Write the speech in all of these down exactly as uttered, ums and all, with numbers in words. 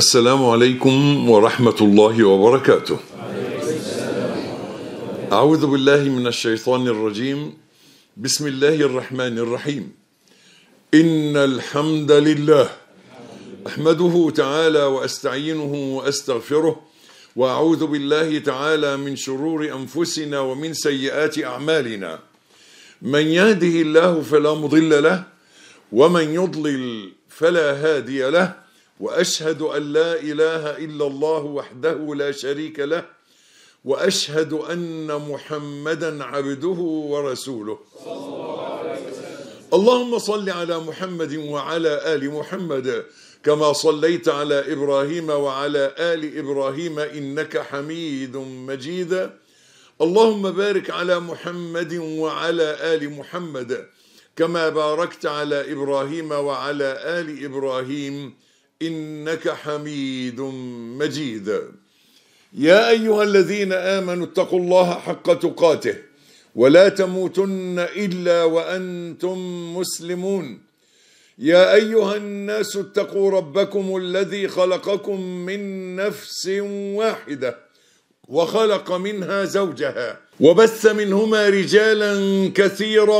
السلام عليكم ورحمة الله وبركاته. أعوذ بالله من الشيطان الرجيم. بسم الله الرحمن الرحيم. إن الحمد لله أحمده تعالى وأستعينه وأستغفره وأعوذ بالله تعالى من شرور أنفسنا ومن سيئات أعمالنا. من يهده الله فلا مضل له ومن يضلل فلا هادي له، وأشهد أن لا إله إلا الله وحده لا شريك له، وأشهد أن محمدا عبده ورسوله. اللهم صل على محمد وعلى آل محمد كما صليت على إبراهيم وعلى آل إبراهيم إنك حميد مجيد. اللهم بارك على محمد وعلى آل محمد كما باركت على إبراهيم وعلى آل إبراهيم إنك حميد مجيد. يا أيها الذين آمنوا اتقوا الله حق تقاته ولا تموتن إلا وأنتم مسلمون. يا أيها الناس اتقوا ربكم الذي خلقكم من نفس واحدة وخلق منها زوجها وبث منهما رجالا كثيرا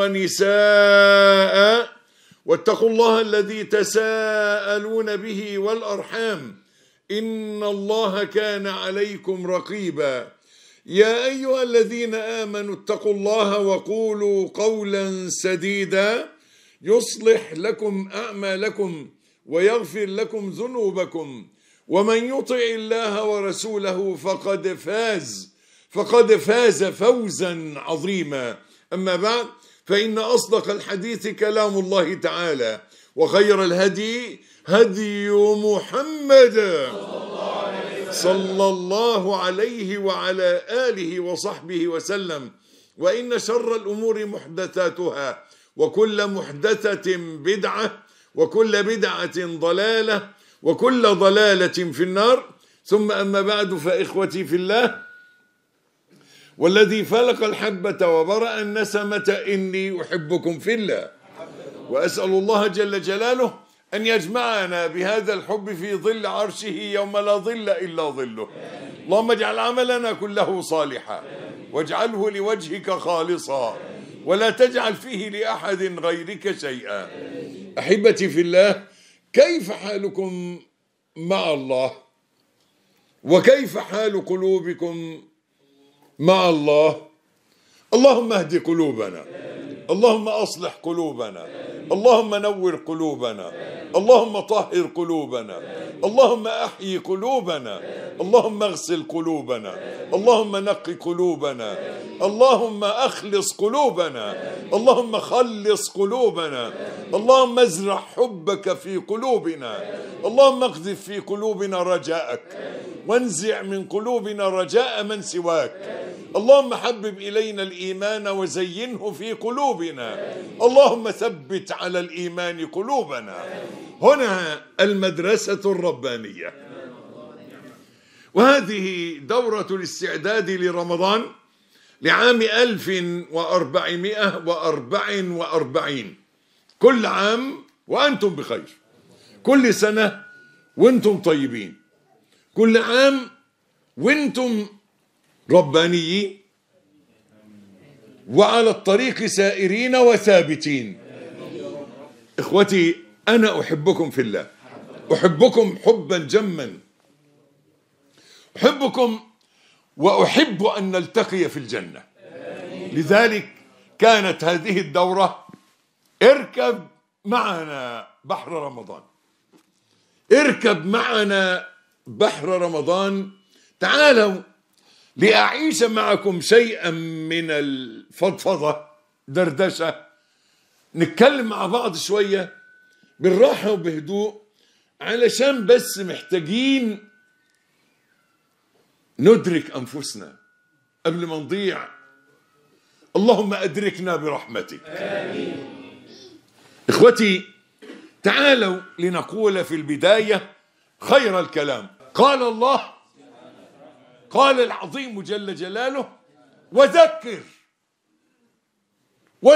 ونساء، واتقوا الله الذي تساءلون به والأرحام إن الله كان عليكم رقيبا. يا أيها الذين آمنوا اتقوا الله وقولوا قولا سديدا يصلح لكم أعمالكم ويغفر لكم ذنوبكم، ومن يطع الله ورسوله فقد فاز فقد فاز فوزا عظيما. أما بعد، فإن أصدق الحديث كلام الله تعالى، وخير الهدي هدي محمد صلى الله عليه وعلى آله وصحبه وسلم. وإن شر الأمور محدثاتها، وكل محدثة بدعة، وكل بدعة ضلالة، وكل ضلالة في النار. ثم أما بعد، فإخوتي في الله، والذي فلق الحبة وبرأ النسمة إني أحبكم في الله، وأسأل الله جل جلاله أن يجمعنا بهذا الحب في ظل عرشه يوم لا ظل إلا ظله. اللهم اجعل عملنا كله صالحا واجعله لوجهك خالصا ولا تجعل فيه لأحد غيرك شيئا. أحبتي في الله، كيف حالكم مع الله؟ وكيف حال قلوبكم مع الله؟ اللهم اهد قلوبنا، اللهم أصلح قلوبنا، اللهم نور قلوبنا، اللهم طهر قلوبنا، اللهم أحيي قلوبنا، اللهم اغسل قلوبنا، اللهم نقي قلوبنا، اللهم أخلص قلوبنا، اللهم خلص قلوبنا، اللهم ازرع حبك في قلوبنا، اللهم اقذف في قلوبنا رجاءك وانزع من قلوبنا رجاء من سواك. اللهم حبب إلينا الإيمان وزينه في قلوبنا، اللهم ثبت على الإيمان قلوبنا. هنا المدرسة الربانية، وهذه دورة الاستعداد لرمضان لعام ألف وأربعمائة وأربع وأربعين. كل عام وأنتم بخير، كل سنة وأنتم طيبين، كل عام وأنتم ربانيين وعلى الطريق سائرين وثابتين. إخوتي، أنا أحبكم في الله، أحبكم حبا جما، أحبكم وأحب أن نلتقي في الجنة. لذلك كانت هذه الدورة اركب معنا بحر رمضان، اركب معنا بحر رمضان. تعالوا لأعيش معكم شيئا من الفضفضة، دردشة، نتكلم مع بعض شوية بالراحة وبهدوء، علشان بس محتاجين ندرك أنفسنا قبل ما نضيع. اللهم أدركنا برحمتك آمين. إخوتي، تعالوا لنقول في البداية خير الكلام. قال الله، قال العظيم جل جلاله: وذكر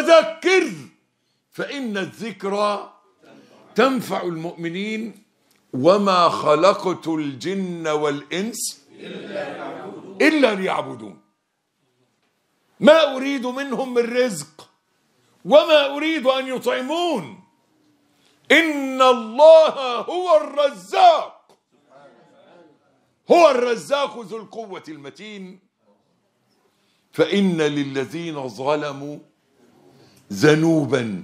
وذكر فإن الذكرى تنفع المؤمنين وما خلقت الجن والإنس إلا ليعبدون ما أريد منهم من رزق وما أريد أن يطعمون إن الله هو الرزاق هو الرزاق ذو القوة المتين فإن للذين ظلموا ذنوبا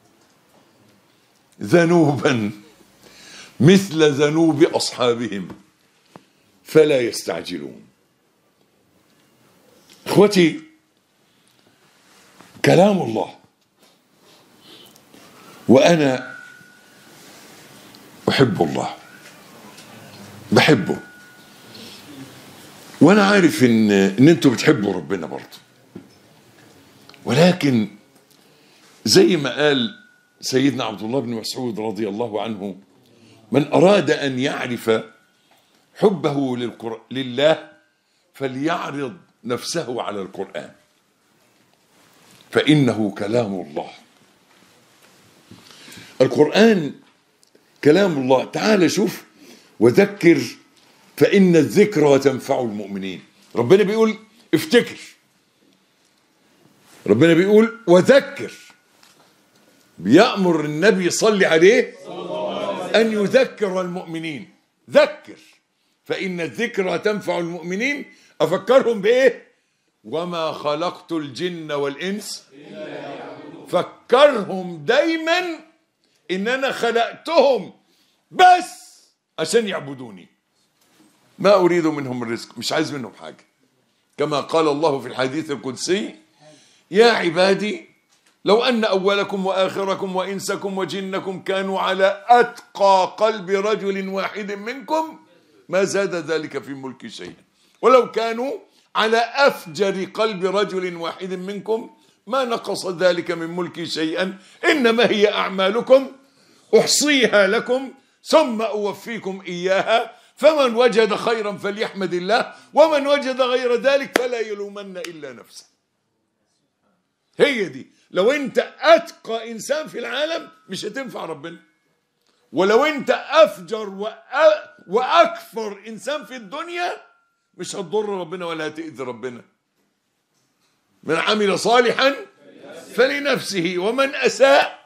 ذنوبا مثل ذنوب أصحابهم فلا يستعجلون. اخوتي، كلام الله وأنا أحب الله، بحبه، وأنا عارف إن إن أنتوا بتحبوا ربنا برضه، ولكن زي ما قال سيدنا عبد الله بن مسعود رضي الله عنه: من أراد أن يعرف حبه للقرآن لله فليعرض نفسه على القرآن فإنه كلام الله. القرآن كلام الله. تعال شوف: وذكر فإن الذكرى تنفع المؤمنين. ربنا بيقول افتكر، ربنا بيقول وذكر، بيأمر النبي يصلي عليه أن يذكر المؤمنين. ذكر فإن الذكرى تنفع المؤمنين. أفكرهم بإيه؟ وما خلقت الجن والإنس. فكرهم دايما إن أنا خلقتهم بس عشان يعبدوني، ما أريد منهم الرزق، مش عايز منهم حاجة. كما قال الله في الحديث القدسي: يا عبادي لو أن أولكم وآخركم وإنسكم وجنكم كانوا على أتقى قلب رجل واحد منكم ما زاد ذلك في ملكي شيئا ولو كانوا على أفجر قلب رجل واحد منكم ما نقص ذلك من ملكي شيئا إنما هي أعمالكم أحصيها لكم ثم أوفيكم إياها فمن وجد خيرا فليحمد الله ومن وجد غير ذلك فلا يلومن إلا نفسه. هي دي. لو انت أتقى إنسان في العالم مش هتنفع ربنا، ولو انت أفجر وأكثر إنسان في الدنيا مش هتضر ربنا ولا هتأذي ربنا. من عمل صالحا فلنفسه ومن أساء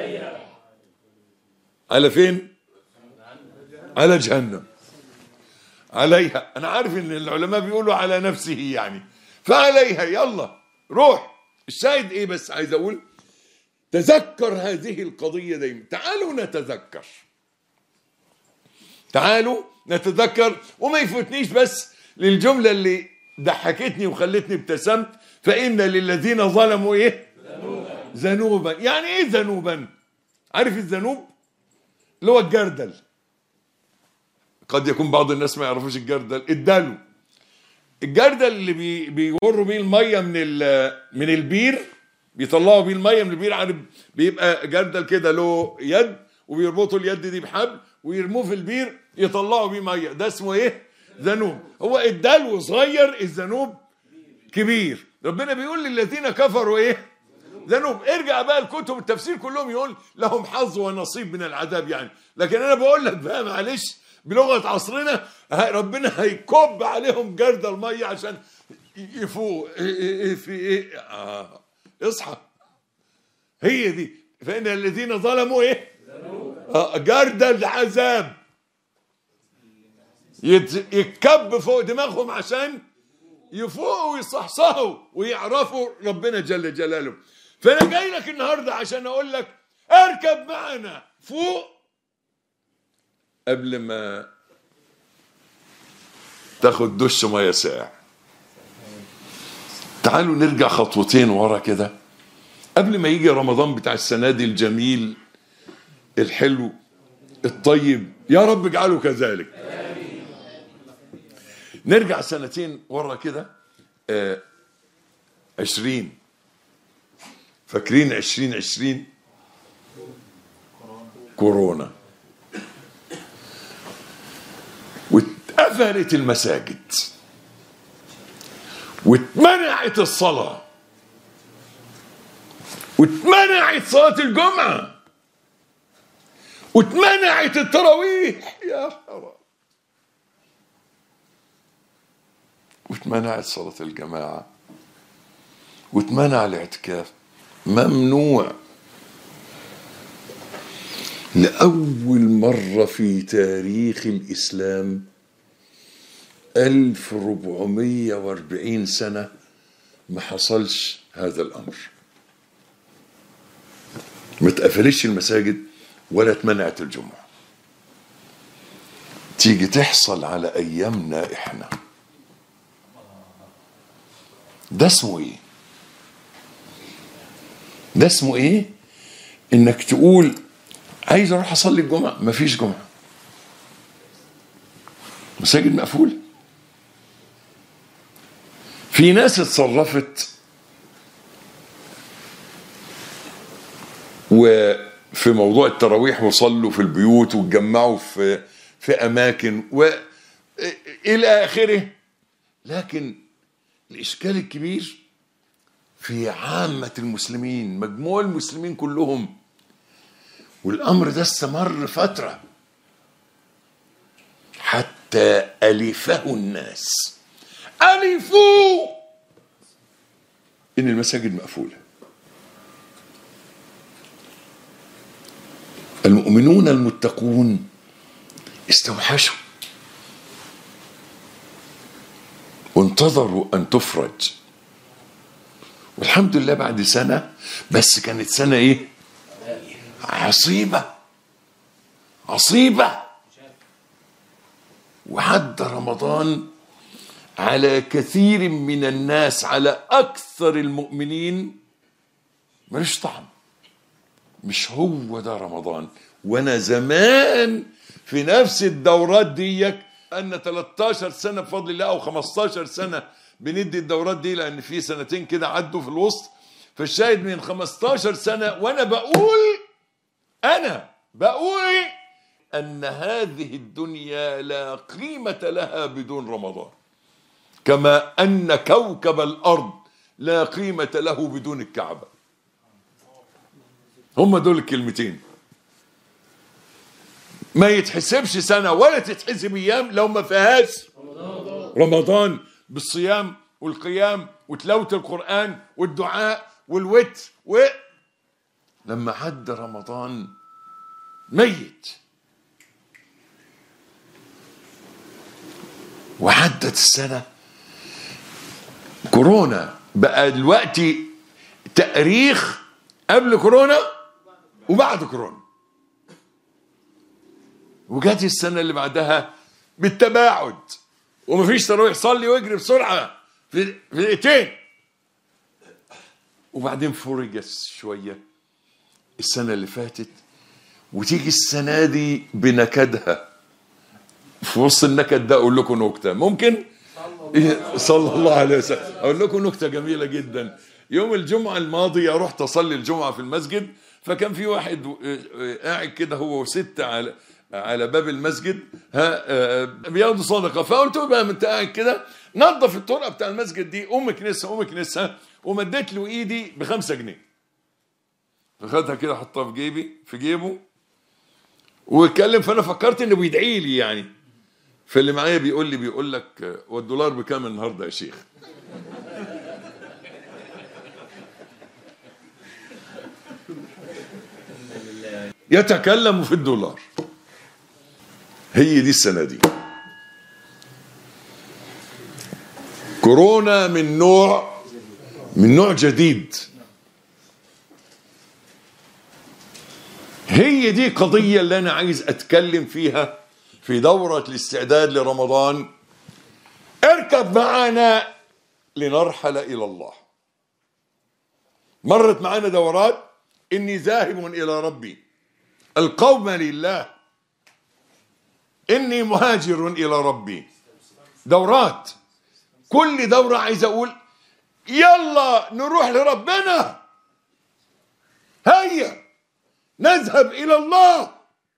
على فين؟ على جهنم. عليها. أنا عارف إن العلماء بيقولوا على نفسه يعني، فعليها. يلا روح. الشاهد إيه بس عايز أقول؟ تذكر هذه القضية دايما. تعالوا نتذكر، تعالوا نتذكر. وما يفوتنيش بس للجملة اللي ضحكتني وخلتني ابتسمت: فإن للذين ظلموا إيه؟ ذنوبا. ذنوبا. يعني إيه ذنوبا؟ عارف الذنوب اللي هو الجردل. قد يكون بعض الناس ما يعرفوش الجردل. الدلو، الجردل اللي بي بيوروا بيه الميه من من البير، بيطلعوا بيه الميه من البير. عارف بيبقى جردل كده له يد وبيربطوا اليد دي بحبل ويرموه في البير يطلعوا بيه ميه. ده اسمه ايه؟ ذنوب. هو الدلو صغير، الذنوب كبير. ربنا بيقول للذين كفروا ايه؟ ذنوب. ارجع بقى الكتب التفسير كلهم يقول لهم حظ ونصيب من العذاب يعني. لكن انا بقول لك بقى معلش بلغة عصرنا، ربنا هيكب عليهم جرد المية عشان يفوق. في ايه؟ آه. اصحى. هي دي. فإن الذين ظلموا ايه؟ آه. جرد العذاب يتكب فوق دماغهم عشان يفوقوا ويصحصحوا ويعرفوا ربنا جل جلاله. فأنا جاي لك النهارده عشان أقول لك اركب معنا فوق قبل ما تاخد دش ميه ساقع. تعالوا نرجع خطوتين ورا كده قبل ما يجي رمضان بتاع السنة دي الجميل الحلو الطيب، يا رب اجعله كذلك. نرجع سنتين ورا كده. آه عشرين، فاكرين عشرين عشرين؟ كورونا. واتقفلت المساجد واتمنعت الصلاة واتمنعت صلاة الجمعة واتمنعت التراويح، يا حرام، واتمنعت صلاة الجماعة، واتمنع الاعتكاف، ممنوع. لأول مرة في تاريخ الإسلام ألف وأربعمائة وأربعين سنة ما حصلش هذا الأمر، ما اتقفلتش المساجد ولا اتمنعت الجمعة. تيجي تحصل على أيامنا إحنا، ده اسمه إيه؟ ده اسمه إيه؟ إنك تقول عايز أروح أصلي الجمعة، مفيش جمعة، مساجد مقفولة. في ناس اتصرفت وفي موضوع التراويح وصلوا في البيوت واتجمعوا في في أماكن وإلى آخره، لكن الإشكال الكبير في عامة المسلمين، مجموع المسلمين كلهم، والأمر ده استمر فترة حتى ألفه الناس، ألفوا إن المساجد مقفولة. المؤمنون المتقون استوحشوا وانتظروا أن تفرج، والحمد لله بعد سنة، بس كانت سنة إيه؟ عصيبة عصيبة. وعد رمضان على كثير من الناس، على أكثر المؤمنين ملوش طعم، مش هو ده رمضان. وأنا زمان في نفس الدورات ديك، أن ثلاثة عشر سنة بفضل الله أو خمسة عشر سنة بندي الدورات دي، لأن في سنتين كده عدوا في الوسط، فالشاهد من خمسة عشر سنة وأنا بقول أنا بقول أن هذه الدنيا لا قيمة لها بدون رمضان، كما أن كوكب الأرض لا قيمة له بدون الكعبة. هم دول الكلمتين، ما يتحسبش سنة ولا تتحسب أيام لو ما فيهاش رمضان، بالصيام والقيام وتلاوة القرآن والدعاء والوتر. ولما عد رمضان ميت، وعدت السنة، كورونا بقى دلوقتي تاريخ قبل كورونا وبعد كورونا، وجات السنة اللي بعدها بالتباعد، ومفيش تروح صلي واجري بسرعة في دقيقتين، وبعدين فرجت شوية السنة اللي فاتت، وتيجي السنة دي بنكدها. في وسط النكد ده أقول لكم نكتة، ممكن؟ صلى الله عليه وسلم. أقول لكم نكتة جميلة جدا. يوم الجمعة الماضية رحت أصلي الجمعة في المسجد، فكان في واحد قاعد كده هو وست على على باب المسجد، ها بياخدوا صدقة. فقلت له بقى أنت قاعد كده نظف الطرقة بتاع المسجد دي، قوم كنسها قوم كنسها، ومديت له إيدي بخمسة جنيه، فخدها كده حطها في جيبي في جيبه واتكلم. فأنا فكرت إنه بيدعي لي يعني، فاللي معايا بيقول لي بيقول لك والدولار بكام النهارده يا شيخ؟ يتكلم في الدولار. هي دي السنة دي كورونا من نوع من نوع جديد. هي دي قضية اللي أنا عايز أتكلم فيها في دورة الاستعداد لرمضان. اركب معنا لنرحل إلى الله. مرت معنا دورات، إني ذاهب إلى ربي، القوم لله، إني مهاجر إلى ربي. دورات، كل دورة عايز أقول يلا نروح لربنا، هيا نذهب إلى الله.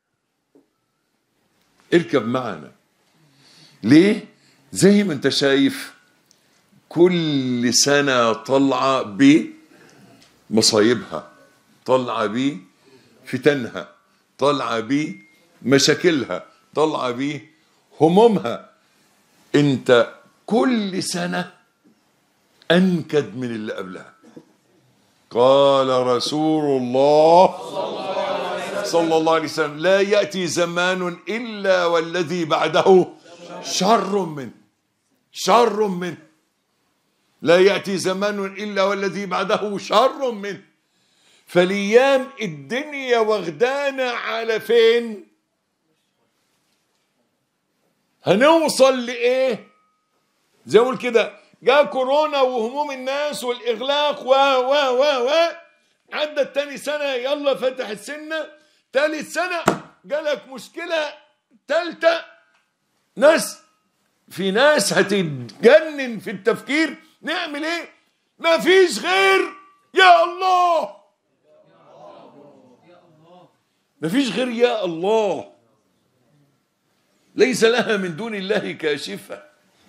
اركب معنا. ليه؟ زي ما انت شايف كل سنة طلعة بمصايبها، طلعة بفتنها، طالعة بيه مشاكلها، طالعة بيه همومها. انت كل سنة أنكد من اللي قبلها. قال رسول الله صلى الله عليه وسلم: لا يأتي زمان إلا والذي بعده شر منه. شر منه. لا يأتي زمان إلا والذي بعده شر منه. فالأيام الدنيا واخدانا على فين؟ هنوصل لإيه؟ زي ما قلت كده، جاء كورونا وهموم الناس والإغلاق و و و و عدت تاني سنة، يلا فتح السنة. تالت سنة جالك مشكلة تالتة، ناس في ناس هتتجنن في التفكير. نعمل ايه؟ ما فيش غير يا الله. ما فيش غير يا الله، ليس لها من دون الله كاشفة.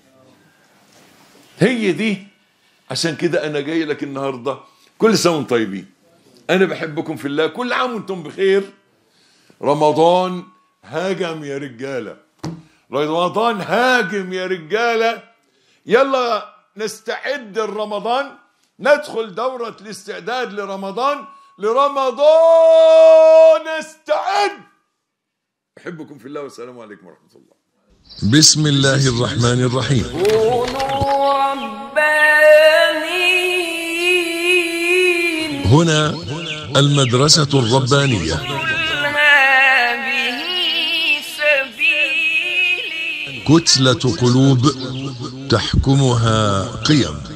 هي دي. عشان كده انا جاي لك النهارده. كل سنه وانتم طيبين. انا بحبكم في الله. كل عام وانتم بخير. رمضان هاجم يا رجاله. رمضان هاجم يا رجاله. يلا نستعد لرمضان، ندخل دورة الاستعداد لرمضان. لرمضان استعد. أحبكم في الله والسلام عليكم ورحمة الله. بسم الله الرحمن الرحيم. كونوا ربانيين. هنا المدرسة الربانية. هذه سبيلي. كتلة قلوب تحكمها قيم.